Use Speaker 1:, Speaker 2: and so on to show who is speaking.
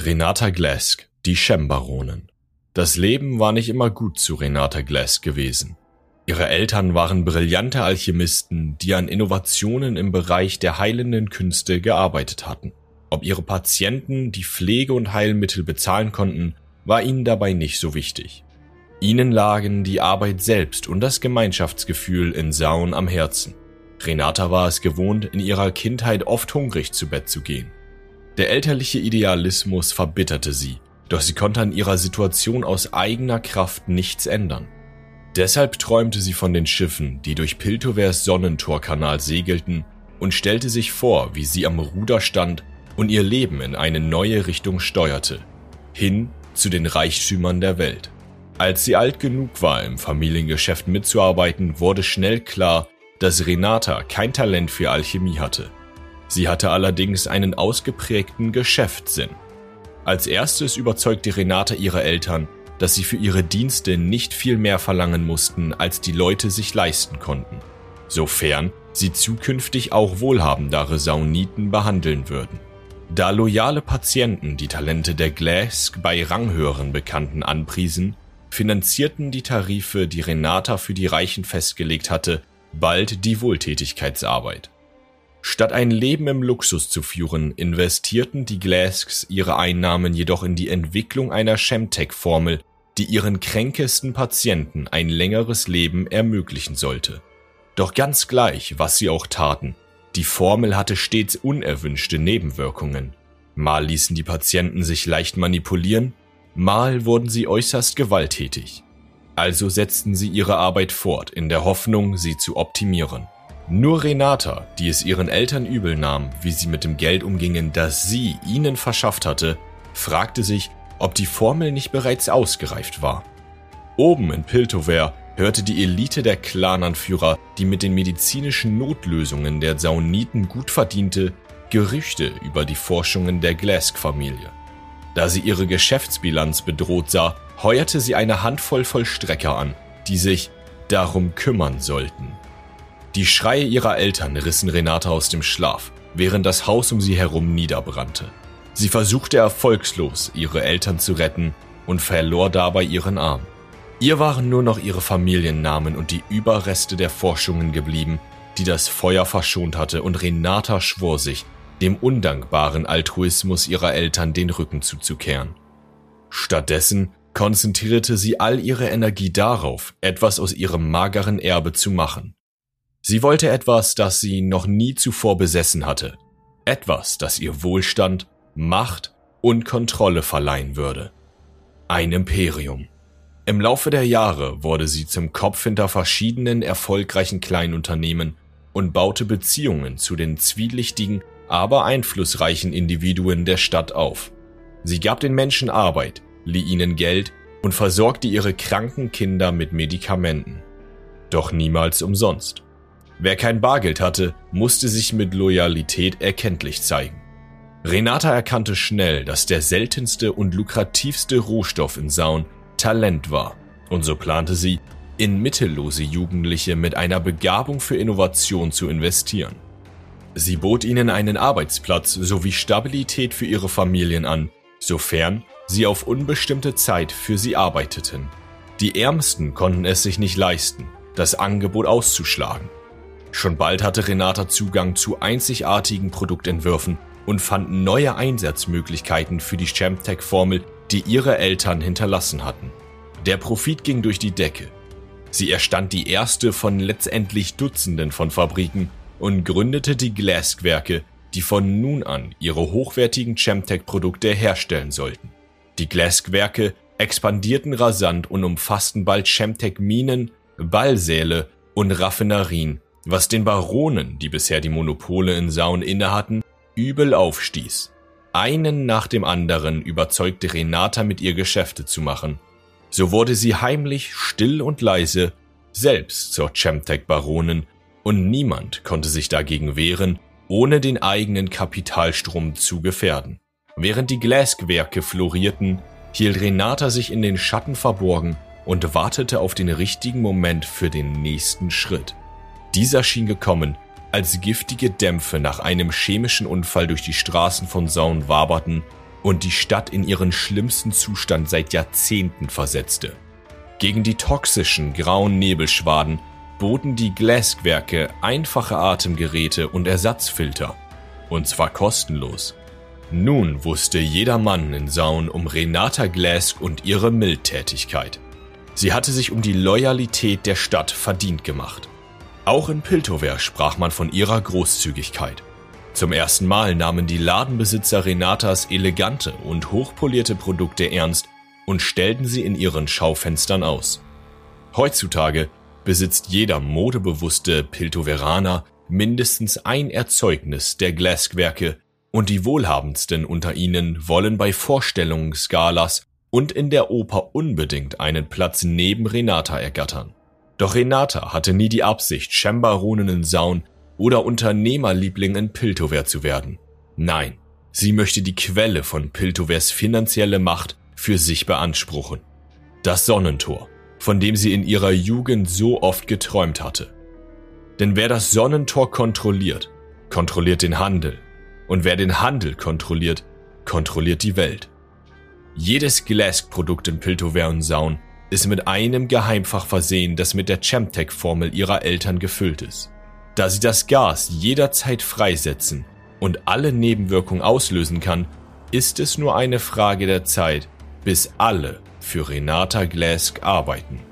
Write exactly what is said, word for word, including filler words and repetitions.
Speaker 1: Renata Glesk, die Chem-Baronin. Das Leben war nicht immer gut zu Renata Glesk gewesen. Ihre Eltern waren brillante Alchemisten, die an Innovationen im Bereich der heilenden Künste gearbeitet hatten. Ob ihre Patienten die Pflege und Heilmittel bezahlen konnten, war ihnen dabei nicht so wichtig. Ihnen lagen die Arbeit selbst und das Gemeinschaftsgefühl in Zaun am Herzen. Renata war es gewohnt, in ihrer Kindheit oft hungrig zu Bett zu gehen. Der elterliche Idealismus verbitterte sie, doch sie konnte an ihrer Situation aus eigener Kraft nichts ändern. Deshalb träumte sie von den Schiffen, die durch Piltovers Sonnentorkanal segelten, und stellte sich vor, wie sie am Ruder stand und ihr Leben in eine neue Richtung steuerte, hin zu den Reichtümern der Welt. Als sie alt genug war, im Familiengeschäft mitzuarbeiten, wurde schnell klar, dass Renata kein Talent für Alchemie hatte. Sie hatte allerdings einen ausgeprägten Geschäftssinn. Als erstes überzeugte Renata ihre Eltern, dass sie für ihre Dienste nicht viel mehr verlangen mussten, als die Leute sich leisten konnten, sofern sie zukünftig auch wohlhabendere Sauniten behandeln würden. Da loyale Patienten die Talente der Glesk bei ranghöheren Bekannten anpriesen, finanzierten die Tarife, die Renata für die Reichen festgelegt hatte, bald die Wohltätigkeitsarbeit. Statt ein Leben im Luxus zu führen, investierten die Glesks ihre Einnahmen jedoch in die Entwicklung einer Chemtech-Formel, die ihren kränkesten Patienten ein längeres Leben ermöglichen sollte. Doch ganz gleich, was sie auch taten, die Formel hatte stets unerwünschte Nebenwirkungen. Mal ließen die Patienten sich leicht manipulieren, mal wurden sie äußerst gewalttätig. Also setzten sie ihre Arbeit fort, in der Hoffnung, sie zu optimieren. Nur Renata, die es ihren Eltern übel nahm, wie sie mit dem Geld umgingen, das sie ihnen verschafft hatte, fragte sich, ob die Formel nicht bereits ausgereift war. Oben in Piltover hörte die Elite der Clananführer, die mit den medizinischen Notlösungen der Sauniten gut verdiente, Gerüchte über die Forschungen der Glesk-Familie. Da sie ihre Geschäftsbilanz bedroht sah, heuerte sie eine Handvoll Vollstrecker an, die sich darum kümmern sollten. Die Schreie ihrer Eltern rissen Renata aus dem Schlaf, während das Haus um sie herum niederbrannte. Sie versuchte erfolgslos, ihre Eltern zu retten und verlor dabei ihren Arm. Ihr waren nur noch ihre Familiennamen und die Überreste der Forschungen geblieben, die das Feuer verschont hatte, und Renata schwor sich, dem undankbaren Altruismus ihrer Eltern den Rücken zuzukehren. Stattdessen konzentrierte sie all ihre Energie darauf, etwas aus ihrem mageren Erbe zu machen. Sie wollte etwas, das sie noch nie zuvor besessen hatte. Etwas, das ihr Wohlstand, Macht und Kontrolle verleihen würde. Ein Imperium. Im Laufe der Jahre wurde sie zum Kopf hinter verschiedenen erfolgreichen Kleinunternehmen und baute Beziehungen zu den zwielichtigen, aber einflussreichen Individuen der Stadt auf. Sie gab den Menschen Arbeit, lieh ihnen Geld und versorgte ihre kranken Kinder mit Medikamenten. Doch niemals umsonst. Wer kein Bargeld hatte, musste sich mit Loyalität erkenntlich zeigen. Renata erkannte schnell, dass der seltenste und lukrativste Rohstoff in Zaun Talent war, und so plante sie, in mittellose Jugendliche mit einer Begabung für Innovation zu investieren. Sie bot ihnen einen Arbeitsplatz sowie Stabilität für ihre Familien an, sofern sie auf unbestimmte Zeit für sie arbeiteten. Die Ärmsten konnten es sich nicht leisten, das Angebot auszuschlagen. Schon bald hatte Renata Zugang zu einzigartigen Produktentwürfen und fand neue Einsatzmöglichkeiten für die Chemtech-Formel, die ihre Eltern hinterlassen hatten. Der Profit ging durch die Decke. Sie erstand die erste von letztendlich Dutzenden von Fabriken und gründete die Glesk-Werke, die von nun an ihre hochwertigen Chemtech-Produkte herstellen sollten. Die Glesk-Werke expandierten rasant und umfassten bald Chemtech-Minen, Ballsäle und Raffinerien, was den Baronen, die bisher die Monopole in Zaun innehatten, übel aufstieß. Einen nach dem anderen überzeugte Renata, mit ihr Geschäfte zu machen. So wurde sie heimlich, still und leise selbst zur Chemtech-Baronin, und niemand konnte sich dagegen wehren, ohne den eigenen Kapitalstrom zu gefährden. Während die Glesk-Werke florierten, hielt Renata sich in den Schatten verborgen und wartete auf den richtigen Moment für den nächsten Schritt. Dieser schien gekommen, als giftige Dämpfe nach einem chemischen Unfall durch die Straßen von Zaun waberten und die Stadt in ihren schlimmsten Zustand seit Jahrzehnten versetzte. Gegen die toxischen grauen Nebelschwaden boten die Glask-Werke einfache Atemgeräte und Ersatzfilter, und zwar kostenlos. Nun wusste jeder Mann in Zaun um Renata Glask und ihre Mildtätigkeit. Sie hatte sich um die Loyalität der Stadt verdient gemacht. Auch in Piltover sprach man von ihrer Großzügigkeit. Zum ersten Mal nahmen die Ladenbesitzer Renatas elegante und hochpolierte Produkte ernst und stellten sie in ihren Schaufenstern aus. Heutzutage besitzt jeder modebewusste Piltoveraner mindestens ein Erzeugnis der Glask-Werke und die Wohlhabendsten unter ihnen wollen bei Vorstellungsgalas und in der Oper unbedingt einen Platz neben Renata ergattern. Doch Renata hatte nie die Absicht, Chembaronin in Zaun oder Unternehmerliebling in Piltover zu werden. Nein, sie möchte die Quelle von Piltovers finanzielle Macht für sich beanspruchen. Das Sonnentor, von dem sie in ihrer Jugend so oft geträumt hatte. Denn wer das Sonnentor kontrolliert, kontrolliert den Handel. Und wer den Handel kontrolliert, kontrolliert die Welt. Jedes Glask-Produkt in Piltover und Zaun ist mit einem Geheimfach versehen, das mit der Chemtech-Formel ihrer Eltern gefüllt ist. Da sie das Gas jederzeit freisetzen und alle Nebenwirkungen auslösen kann, ist es nur eine Frage der Zeit, bis alle für Renata Glask arbeiten.